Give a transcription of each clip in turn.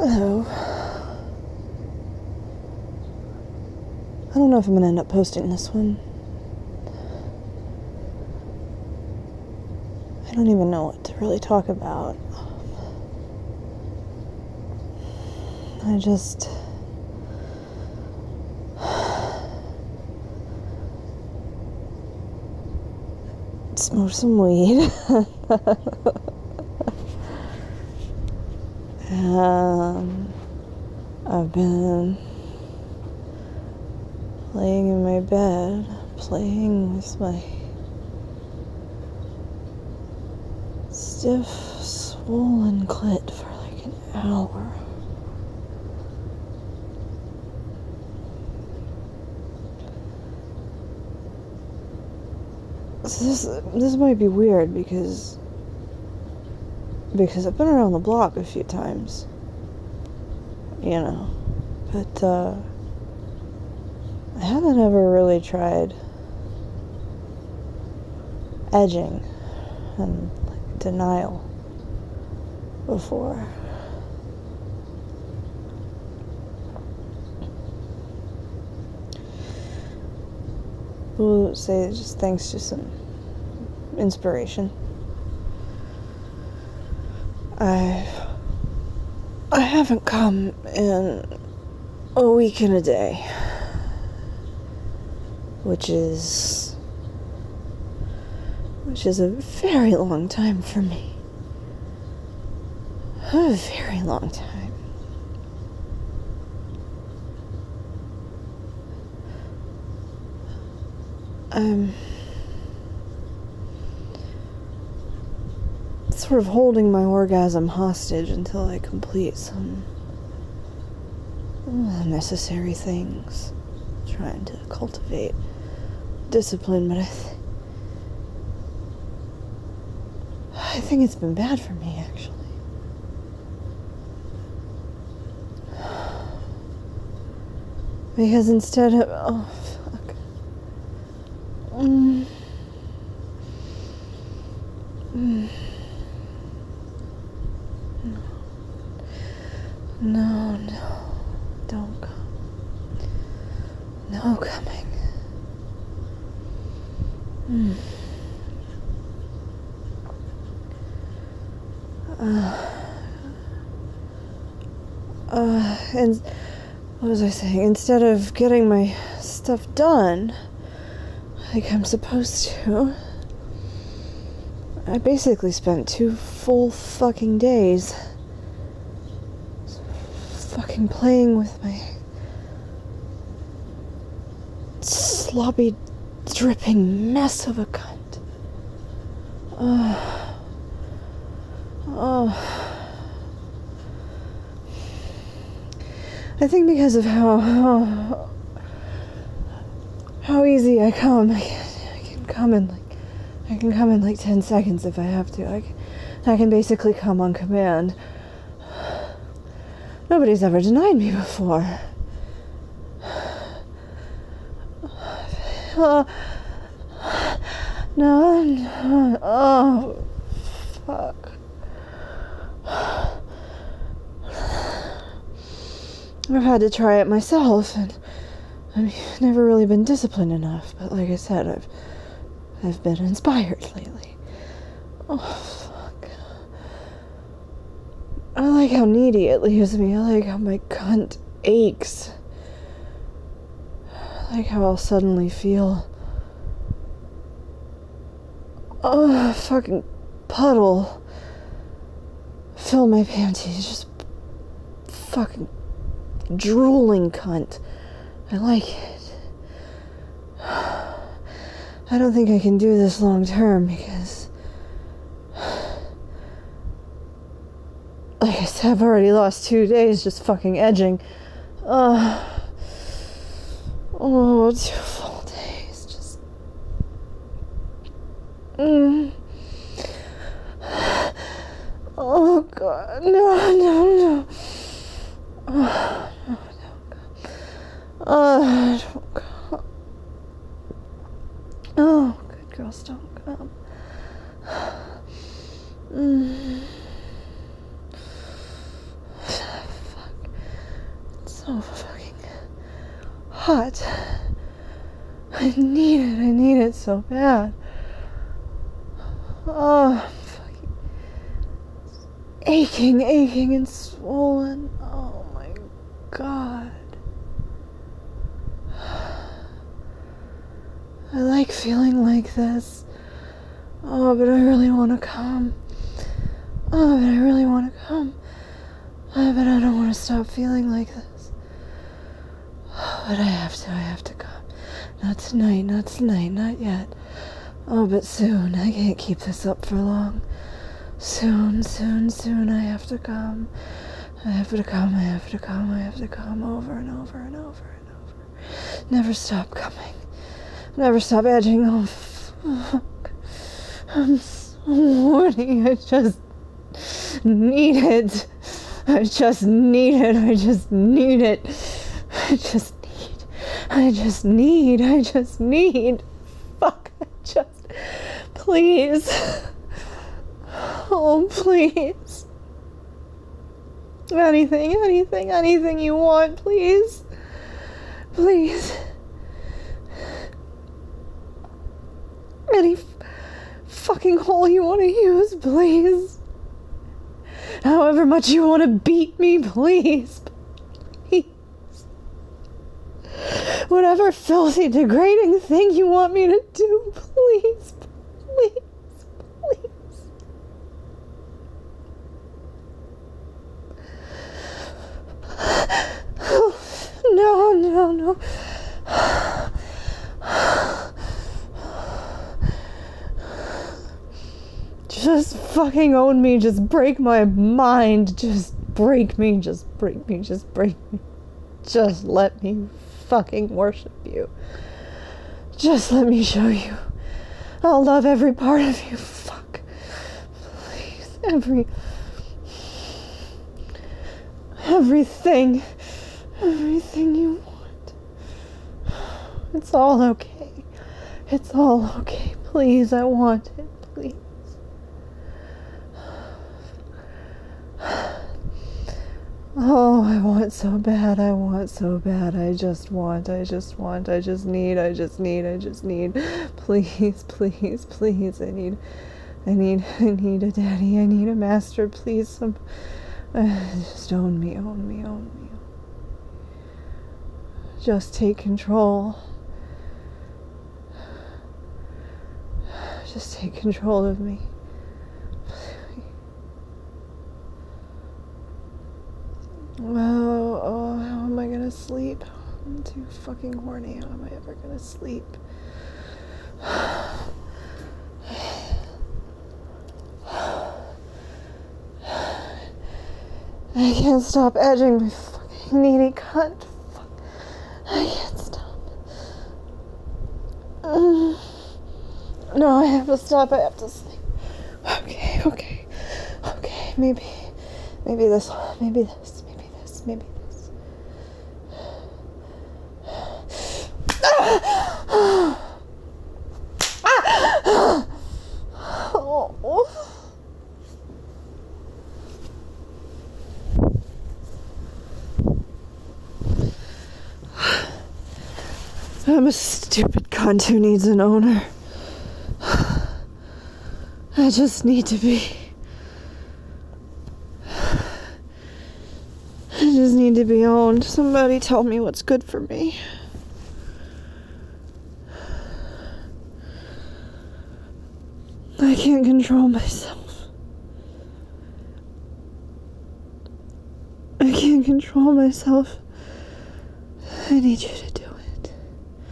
Hello. I don't know if I'm gonna end up posting this one. I don't even know what to really talk about. I just... smoked some weed. I've been laying in my bed, playing with my stiff, swollen clit for like an hour. This might be weird because I've been around the block a few times, you know, but I haven't ever really tried edging and like denial before. We'll say just thanks to some inspiration. I haven't come in a week and a day, which is a very long time for me. A very long time. I'm sort of holding my orgasm hostage until I complete some necessary things. Trying to cultivate discipline, but I think it's been bad for me, actually. Because instead of... oh, fuck. No, don't come. No coming. And what was I saying? Instead of getting my stuff done, like I'm supposed to, I basically spent 2 full fucking days fucking playing with my sloppy, dripping mess of a cunt. I think because of how easy I come, I can come in like 10 seconds if I have to. I can basically come on command. Nobody's ever denied me before. No, oh, fuck. I've had to try it myself, and I've never really been disciplined enough, but like I said, I've been inspired lately. Oh, fuck. I like how needy it leaves me. I like how my cunt aches. I like how I'll suddenly feel a fucking puddle fill my panties. Just fucking drooling cunt. I like it. I don't think I can do this long term because, like I said, I've already lost 2 days just fucking edging. 2 full days. Just. Oh God, no. Don't come. Oh, good girls, don't come. Fuck. so fucking hot. I need it so bad. Oh, I'm fucking aching and swollen. Oh my God. I like feeling like this. Oh, but I really want to come. Oh, but I really want to come. Oh, but I don't want to stop feeling like this. Oh, but I have to come. Not tonight, not yet. Oh, but soon. I can't keep this up for long. Soon, I have to come. I have to come over and over and over and over. Never stop coming. Never stop edging. Oh, fuck. I'm so horny. I just need it. I just need it. Fuck. Please. Oh, please. Anything you want, please. Please. Any fucking hole you want to use, please. However much you want to beat me, please. Please. Whatever filthy, degrading thing you want me to do, please. Please. No. Just fucking own me. Just break my mind. Just break me. Just let me fucking worship you. Just let me show you. I'll love every part of you. Fuck. Please. Everything you want. It's all okay. Please, I want it. Please. Oh, I want so bad. I just need. Please. I need a daddy. I need a master. Please, just own me. Just take control. Just take control of me. Oh, how am I gonna sleep? I'm too fucking horny. How am I ever gonna sleep? I can't stop edging my fucking needy cunt. Fuck. I can't stop. No, I have to stop. I have to sleep. Okay. Maybe this. Oh. I'm a stupid cunt who needs an owner. I just need to be. I just need to be owned. Somebody tell me what's good for me. I can't control myself. I need you to do it.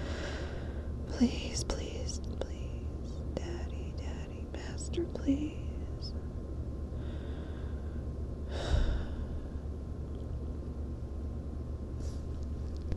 Please. Daddy, master, please.